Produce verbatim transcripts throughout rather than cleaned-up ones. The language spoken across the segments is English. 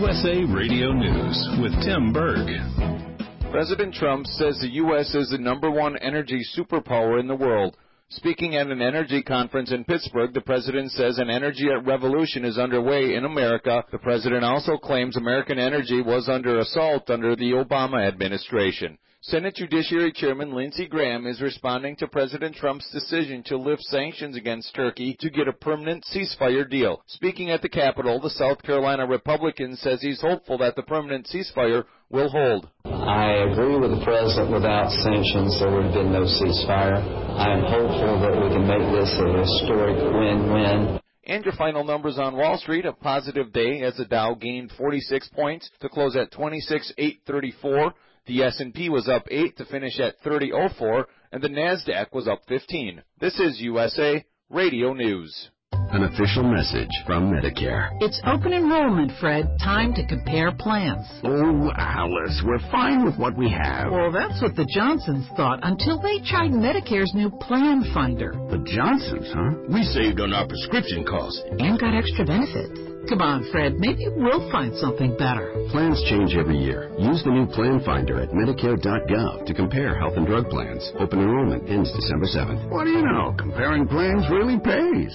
U S A Radio News with Tim Berg. President Trump says the U S is the number one energy superpower in the world. Speaking at an energy conference in Pittsburgh, the president says an energy revolution is underway in America. The president also claims American energy was under assault under the Obama administration. Senate Judiciary Chairman Lindsey Graham is responding to President Trump's decision to lift sanctions against Turkey to get a permanent ceasefire deal. Speaking at the Capitol, the South Carolina Republican says he's hopeful that the permanent ceasefire will hold. I agree with the president. Without sanctions, there would have been no ceasefire. I am hopeful that we can make this a historic win-win. And your final numbers on Wall Street, a positive day as the Dow gained forty-six points to close at twenty-six thousand eight hundred thirty-four. The S and P was up eight to finish at thirty oh four, and the NASDAQ was up fifteen. This is U S A Radio News. An official message from Medicare. It's open enrollment, Fred. Time to compare plans. Oh, Alice, we're fine with what we have. Well, that's what the Johnsons thought until they tried Medicare's new Plan Finder. The Johnsons, huh? We saved on our prescription costs. And got extra benefits. Come on, Fred. Maybe we'll find something better. Plans change every year. Use the new Plan Finder at Medicare dot gov to compare health and drug plans. Open enrollment ends December seventh. What do you know? Comparing plans really pays.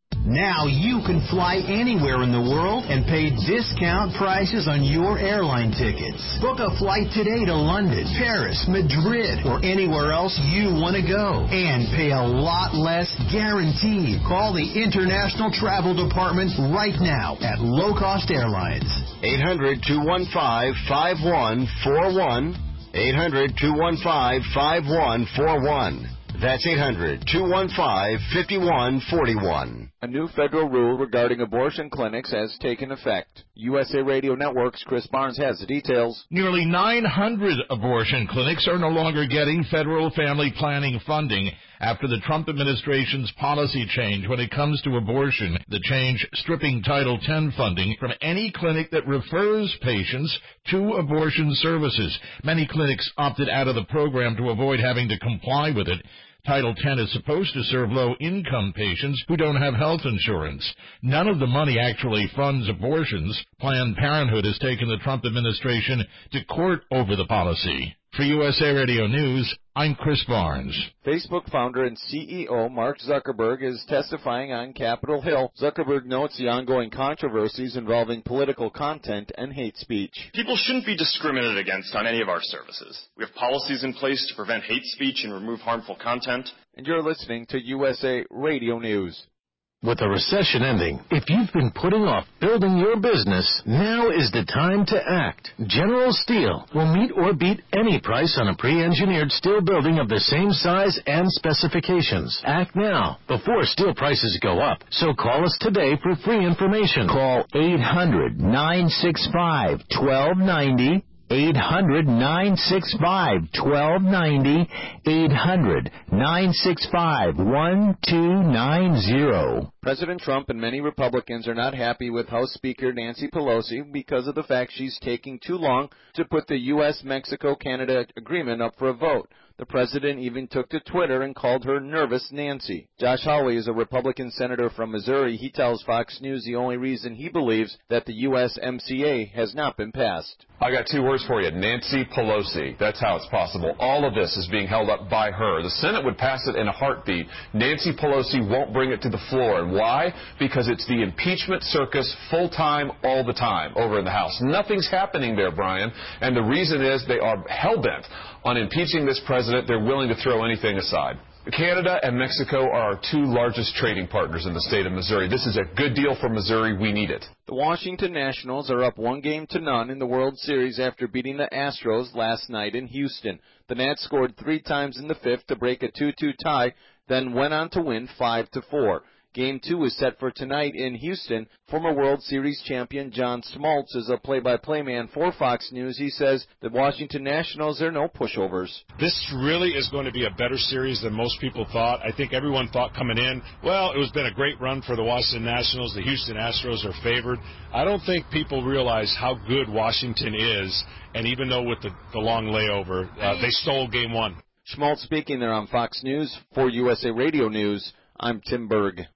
Now you can fly anywhere in the world and pay discount prices on your airline tickets. Book a flight today to London, Paris, Madrid, or anywhere else you want to go. And pay a lot less guaranteed. Call the International Travel Department right now at Low Cost Airlines. eight hundred, two one five, five one four one. eight hundred, two one five, five one four one. That's eight hundred, two one five, five one four one. A new federal rule regarding abortion clinics has taken effect. U S A Radio Network's Chris Barnes has the details. Nearly nine hundred abortion clinics are no longer getting federal family planning funding after the Trump administration's policy change when it comes to abortion. The change stripping Title ten funding from any clinic that refers patients to abortion services. Many clinics opted out of the program to avoid having to comply with it. Title ten is supposed to serve low-income patients who don't have health insurance. None of the money actually funds abortions. Planned Parenthood has taken the Trump administration to court over the policy. For U S A Radio News, I'm Chris Barnes. Facebook founder and C E O Mark Zuckerberg is testifying on Capitol Hill. Zuckerberg notes the ongoing controversies involving political content and hate speech. People shouldn't be discriminated against on any of our services. We have policies in place to prevent hate speech and remove harmful content. And you're listening to U S A Radio News. With the recession ending, if you've been putting off building your business, now is the time to act. General Steel will meet or beat any price on a pre-engineered steel building of the same size and specifications. Act now, before steel prices go up. So call us today for free information. Call eight hundred, nine six five, one two nine zero. eight hundred, nine six five, one two nine zero. eight hundred, nine six five, one two nine zero. President Trump and many Republicans are not happy with House Speaker Nancy Pelosi because of the fact she's taking too long to put the U S Mexico Canada agreement up for a vote. The president even took to Twitter and called her Nervous Nancy. Josh Hawley is a Republican senator from Missouri. He tells Fox News the only reason he believes that the U S M C A has not been passed. I got two words for you, Nancy Pelosi. That's how it's possible. All of this is being held up by her. The Senate would pass it in a heartbeat. Nancy Pelosi won't bring it to the floor. And why? Because it's the impeachment circus full-time, all the time over in the House. Nothing's happening there, Brian. And the reason is they are hell-bent on impeaching this president. They're willing to throw anything aside. Canada and Mexico are our two largest trading partners in the state of Missouri. This is a good deal for Missouri. We need it. The Washington Nationals are up one game to none in the World Series after beating the Astros last night in Houston. The Nats scored three times in the fifth to break a two two tie, then went on to win five to four. Game two is set for tonight in Houston. Former World Series champion John Smoltz is a play-by-play man for Fox News. He says the Washington Nationals are no pushovers. This really is going to be a better series than most people thought. I think everyone thought coming in, well, it was been a great run for the Washington Nationals. The Houston Astros are favored. I don't think people realize how good Washington is, and even though with the, the long layover, uh, they stole game one. Schmaltz speaking there on Fox News. For U S A Radio News, I'm Tim Berg.